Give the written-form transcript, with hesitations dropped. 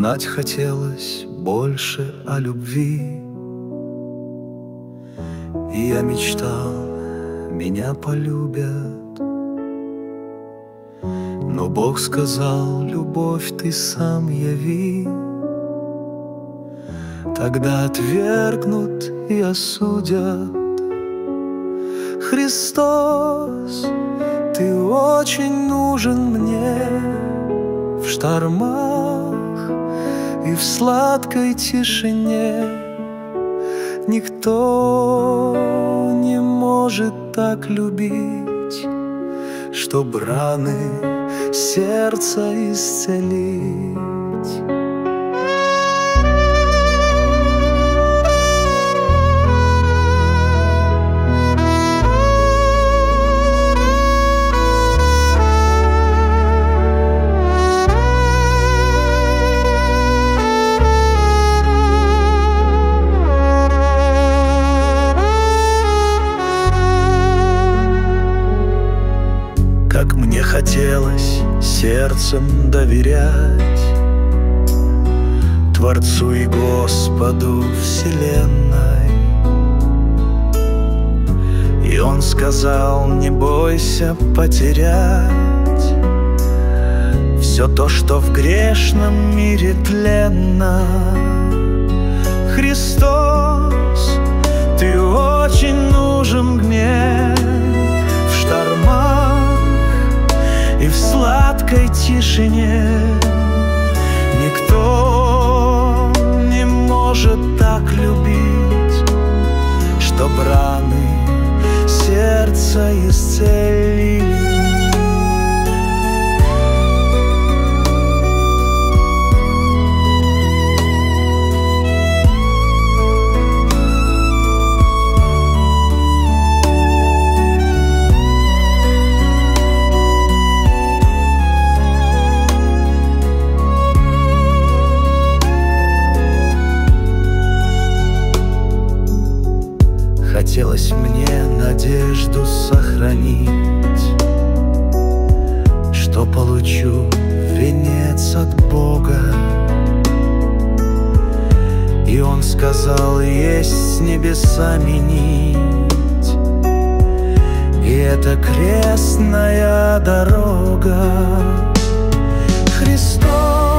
Знать хотелось больше о любви. И я мечтал, меня полюбят. Но Бог сказал: любовь ты сам яви. Тогда отвергнут и осудят. Христос, ты очень нужен мне в штормах и в сладкой тишине. Никто не может так любить, чтоб раны сердца исцелить. Как мне хотелось сердцем доверять Творцу и Господу вселенной. И Он сказал: не бойся потерять все то, что в грешном мире тленно. Христос, ты очень нужен мне в штормах и в сладкой тишине. Никто не может так любить, чтоб раны сердца исцелить. Хотелось мне надежду сохранить, что получу венец от Бога. И Он сказал: есть с небесами нить, и это крестная дорога. Христос,